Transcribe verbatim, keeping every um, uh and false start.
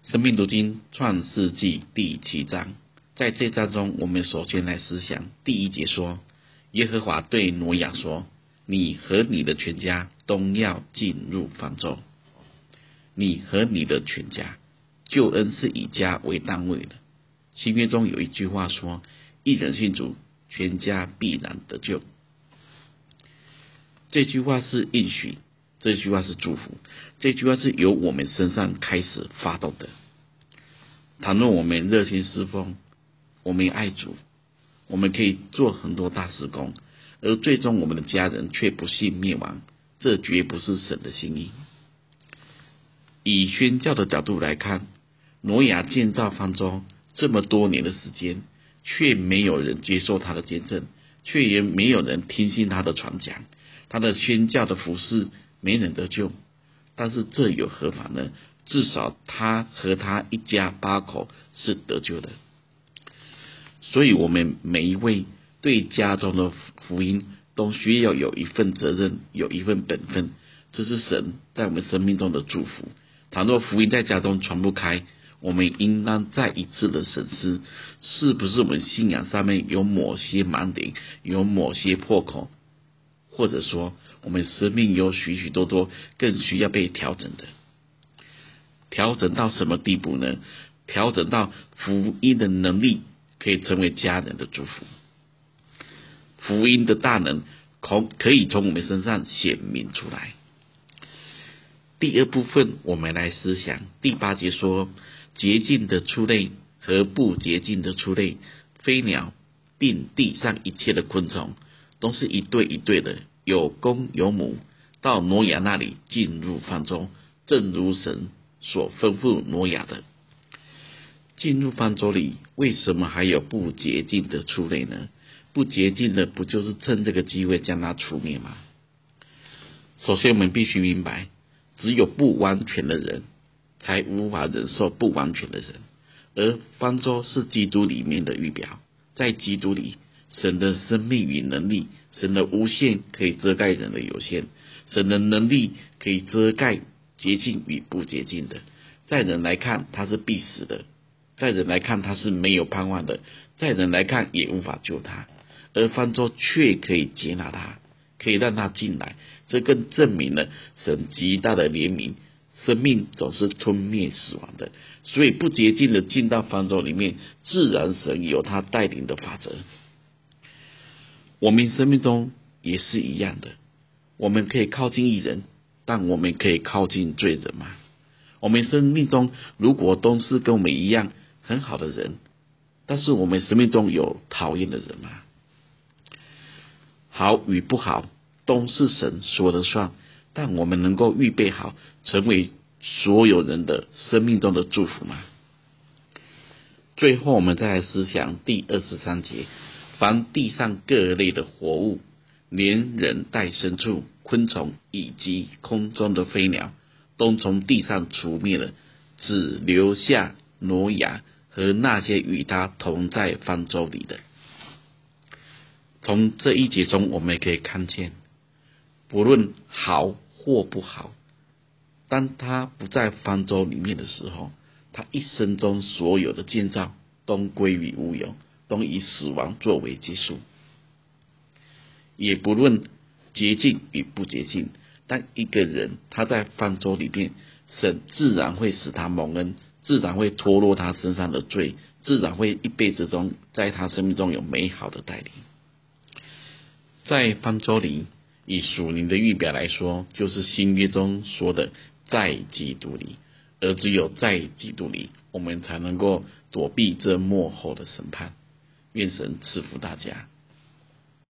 生命读经创世纪第七章，在这章中，我们首先来思想第一节说，耶和华对挪亚说，你和你的全家都要进入方舟。你和你的全家，救恩是以家为单位的。新约中有一句话说，一人信主，全家必然得救。这句话是应许，这句话是祝福，这句话是由我们身上开始发动的。倘若我们热心侍奉，我们爱主，我们可以做很多大事工，而最终我们的家人却不幸灭亡，这绝不是神的心意。以宣教的角度来看，挪亚建造方舟这么多年的时间，却没有人接受他的见证，却也没有人听信他的传讲，他的宣教的服事没人得救。但是这有何法呢？至少他和他一家八口是得救的。所以我们每一位对家中的福音都需要有一份责任，有一份本分，这是神在我们生命中的祝福。倘若福音在家中传不开，我们应当再一次的审视，是不是我们信仰上面有某些盲点，有某些破口，或者说我们生命有许许多多更需要被调整的。调整到什么地步呢？调整到福音的能力可以成为家人的祝福，福音的大能可以从我们身上显明出来。第二部分我们来思想第八节说，洁净的畜类和不洁净的畜类，飞鸟并地上一切的昆虫，都是一对一对的，有公有母，到挪亚那里进入方舟，正如神所吩咐挪亚的。进入方舟里，为什么还有不洁净的畜类呢？不洁净的不就是趁这个机会将它除灭吗？首先我们必须明白，只有不完全的人才无法忍受不完全的人，而方舟是基督里面的预表。在基督里，神的生命与能力，神的无限可以遮盖人的有限，神的能力可以遮盖洁净与不洁净的。在人来看他是必死的，在人来看他是没有盼望的，在人来看也无法救他，而方舟却可以接纳他，可以让他进来。这更证明了神极大的怜悯，生命总是吞灭死亡的，所以不洁净的进到方舟里面，自然神有他带领的法则。我们生命中也是一样的，我们可以靠近义人，但我们可以靠近罪人吗？我们生命中如果都是跟我们一样很好的人，但是我们生命中有讨厌的人吗？好与不好都是神说了算，但我们能够预备好成为所有人的生命中的祝福吗？最后我们再来思想第二十三节，凡地上各类的活物，连人带牲畜、昆虫以及空中的飞鸟，都从地上除灭了，只留下挪亚和那些与他同在方舟里的。从这一节中我们可以看见，不论好或不好，当他不在方舟里面的时候，他一生中所有的建造都归于无有，都以死亡作为结束。也不论洁净与不洁净，但一个人他在方舟里面，神自然会使他蒙恩，自然会脱落他身上的罪，自然会一辈子中在他生命中有美好的带领。在方舟里，以属灵的预表来说，就是新约中说的在基督里，而只有在基督里，我们才能够躲避这末后的审判。愿神赐福大家。